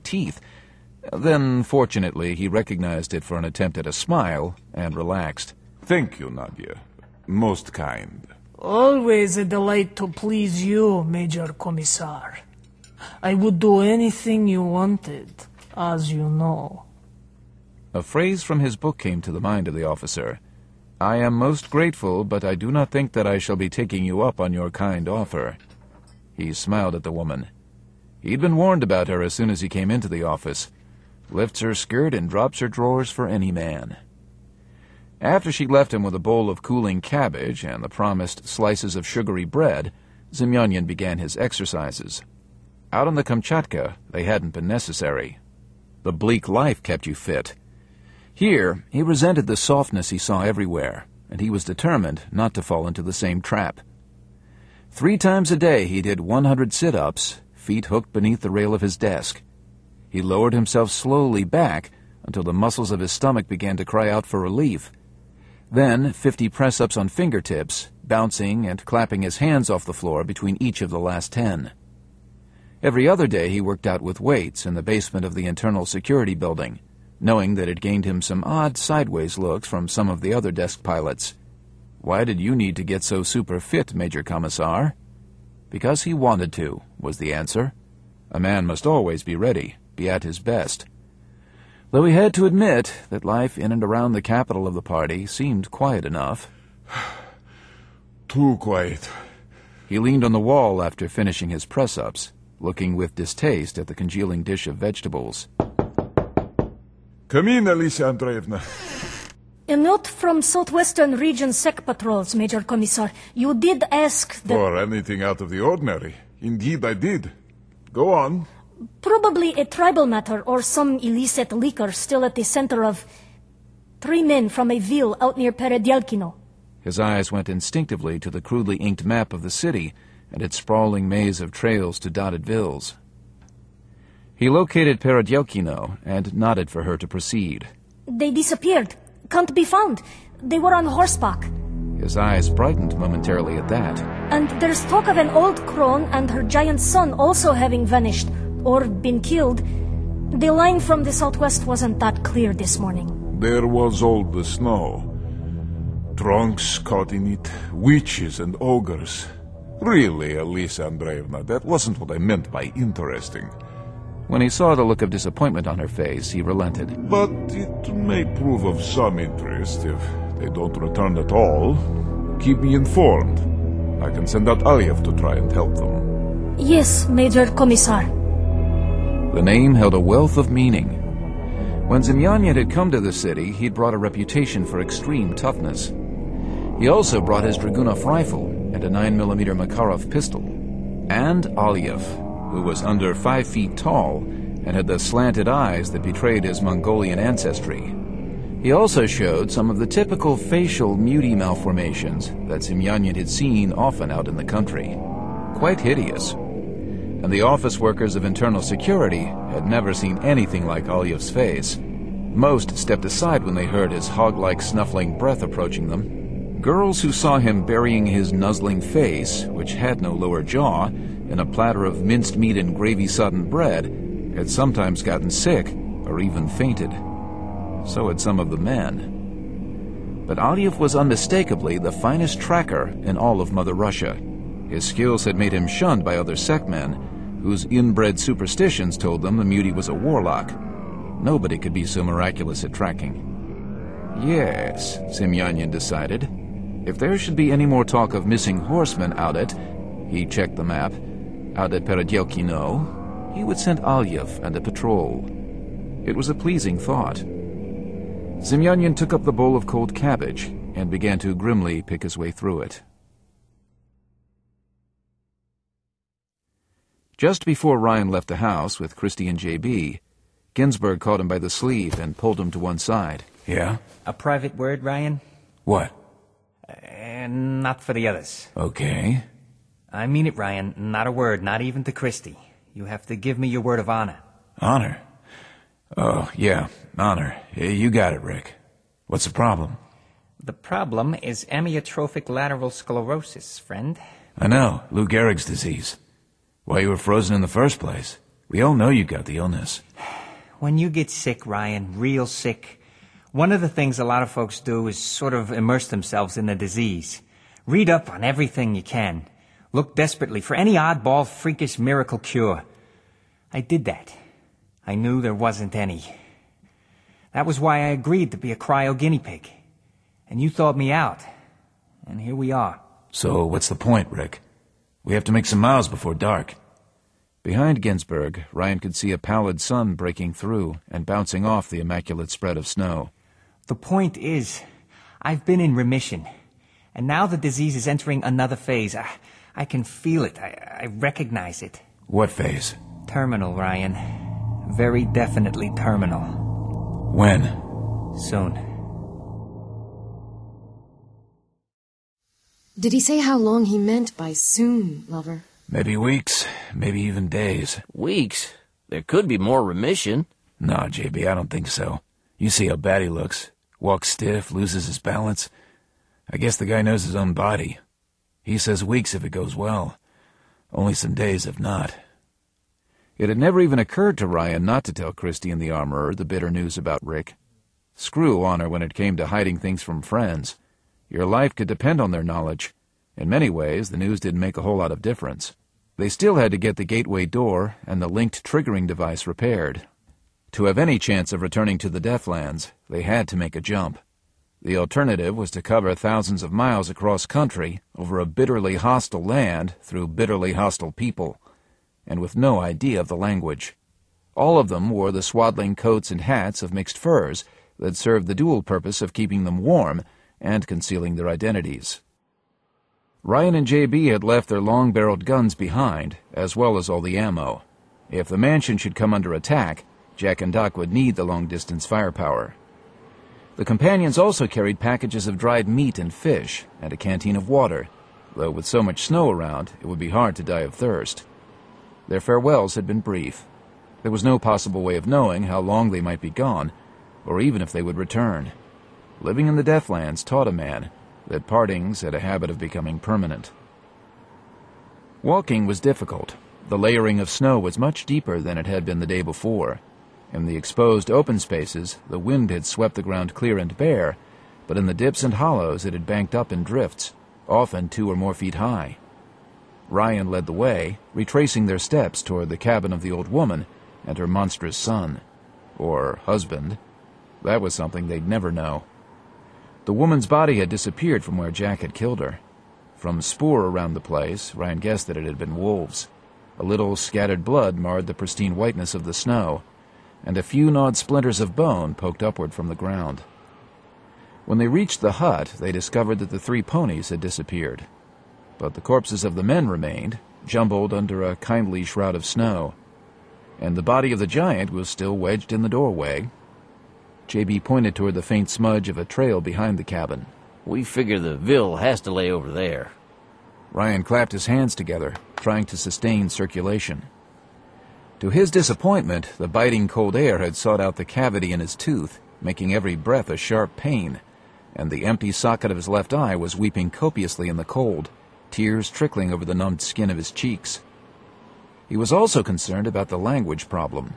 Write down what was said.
teeth. Then, fortunately, he recognized it for an attempt at a smile and relaxed. Thank you, Nadia. Most kind. Always a delight to please you, Major Commissar. I would do anything you wanted, as you know. A phrase from his book came to the mind of the officer. I am most grateful, but I do not think that I shall be taking you up on your kind offer. He smiled at the woman. He'd been warned about her as soon as he came into the office. Lifts her skirt and drops her drawers for any man. After she left him with a bowl of cooling cabbage and the promised slices of sugary bread, Semyonin began his exercises. Out on the Kamchatka, they hadn't been necessary. The bleak life kept you fit. Here, he resented the softness he saw everywhere, and he was determined not to fall into the same trap. 3 times a day he did 100 sit-ups, feet hooked beneath the rail of his desk. He lowered himself slowly back until the muscles of his stomach began to cry out for relief. Then 50 press-ups on fingertips, bouncing and clapping his hands off the floor between each of the last 10. Every other day he worked out with weights in the basement of the internal security building, knowing that it gained him some odd sideways looks from some of the other desk pilots. Why did you need to get so super fit, Major Commissar? Because he wanted to, was the answer. A man must always be ready, be at his best. Though he had to admit that life in and around the capital of the party seemed quiet enough. Too quiet. He leaned on the wall after finishing his press-ups, looking with distaste at the congealing dish of vegetables. Come in, Alicia Andreevna. A note from Southwestern Region Sec Patrols, Major Commissar. You did ask that... For anything out of the ordinary. Indeed, I did. Go on. Probably a tribal matter or some illicit liquor still at the center of... 3 men from a ville out near Peredelkino. His eyes went instinctively to the crudely inked map of the city and its sprawling maze of trails to dotted villas. He located Peredelkino and nodded for her to proceed. They disappeared. Can't be found. They were on horseback. His eyes brightened momentarily at that. And there's talk of an old crone and her giant son also having vanished, or been killed. The line from the southwest wasn't that clear this morning. There was all the snow. Drunks caught in it, witches and ogres. Really, Alicia Andreevna, that wasn't what I meant by interesting. When he saw the look of disappointment on her face, he relented. But it may prove of some interest if they don't return at all. Keep me informed. I can send out Aliev to try and help them. Yes, Major Commissar. The name held a wealth of meaning. When Semyonin had come to the city, he'd brought a reputation for extreme toughness. He also brought his Dragunov rifle and a 9mm Makarov pistol. And Aliev, who was under 5 feet tall and had the slanted eyes that betrayed his Mongolian ancestry. He also showed some of the typical facial muti malformations that Semyonin had seen often out in the country. Quite hideous. And the office workers of internal security had never seen anything like Aliev's face. Most stepped aside when they heard his hog-like snuffling breath approaching them. Girls who saw him burying his nuzzling face, which had no lower jaw, in a platter of minced meat and gravy-sodden bread, had sometimes gotten sick or even fainted. So had some of the men. But Aliev was unmistakably the finest tracker in all of Mother Russia. His skills had made him shunned by other sectmen, whose inbred superstitions told them the muti was a warlock. Nobody could be so miraculous at tracking. Yes, Semyonin decided. If there should be any more talk of missing horsemen out at, he checked the map, out at Peredelkino, he would send Aliev and a patrol. It was a pleasing thought. Semyonin took up the bowl of cold cabbage and began to grimly pick his way through it. Just before Ryan left the house with Christie and J.B., Ginsberg caught him by the sleeve and pulled him to one side. Yeah? A private word, Ryan? What? Not for the others. Okay. I mean it, Ryan. Not a word, not even to Christie. You have to give me your word of honor. Honor? Oh, yeah, honor. You got it, Rick. What's the problem? The problem is amyotrophic lateral sclerosis, friend. I know, Lou Gehrig's disease. Why you were frozen in the first place. We all know you got the illness. When you get sick, Ryan, real sick, one of the things a lot of folks do is sort of immerse themselves in the disease. Read up on everything you can. Look desperately for any oddball, freakish miracle cure. I did that. I knew there wasn't any. That was why I agreed to be a cryo guinea pig. And you thawed me out. And here we are. So what's the point, Rick? We have to make some miles before dark. Behind Ginsburg, Ryan could see a pallid sun breaking through and bouncing off the immaculate spread of snow. The point is, I've been in remission. And now the disease is entering another phase. I can feel it. I recognize it. What phase? Terminal, Ryan. Very definitely terminal. When? Soon. Did he say how long he meant by soon, lover? Maybe weeks, maybe even days. Weeks? There could be more remission. No, JB, I don't think so. You see how bad he looks. Walks stiff, loses his balance. I guess the guy knows his own body. He says weeks if it goes well. Only some days if not. It had never even occurred to Ryan not to tell Christie and the armorer the bitter news about Rick. Screw honor when it came to hiding things from friends. Your life could depend on their knowledge. In many ways, the news didn't make a whole lot of difference. They still had to get the gateway door and the linked triggering device repaired. To have any chance of returning to the Deathlands, they had to make a jump. The alternative was to cover thousands of miles across country over a bitterly hostile land through bitterly hostile people, and with no idea of the language. All of them wore the swaddling coats and hats of mixed furs that served the dual purpose of keeping them warm and concealing their identities. Ryan and JB had left their long-barreled guns behind, as well as all the ammo. If the mansion should come under attack, Jack and Doc would need the long-distance firepower. The companions also carried packages of dried meat and fish, and a canteen of water, though with so much snow around, it would be hard to die of thirst. Their farewells had been brief. There was no possible way of knowing how long they might be gone, or even if they would return. Living in the Deathlands taught a man that partings had a habit of becoming permanent. Walking was difficult. The layering of snow was much deeper than it had been the day before. In the exposed open spaces, the wind had swept the ground clear and bare, but in the dips and hollows it had banked up in drifts, often 2 or more feet high. Ryan led the way, retracing their steps toward the cabin of the old woman and her monstrous son. Or husband. That was something they'd never know. The woman's body had disappeared from where Jack had killed her. From spoor around the place, Ryan guessed that it had been wolves. A little scattered blood marred the pristine whiteness of the snow, and a few gnawed splinters of bone poked upward from the ground. When they reached the hut, they discovered that the 3 ponies had disappeared. But the corpses of the men remained, jumbled under a kindly shroud of snow, and the body of the giant was still wedged in the doorway. JB pointed toward the faint smudge of a trail behind the cabin. We figure the Ville has to lay over there. Ryan clapped his hands together, trying to sustain circulation. To his disappointment, the biting cold air had sought out the cavity in his tooth, making every breath a sharp pain, and the empty socket of his left eye was weeping copiously in the cold, tears trickling over the numbed skin of his cheeks. He was also concerned about the language problem,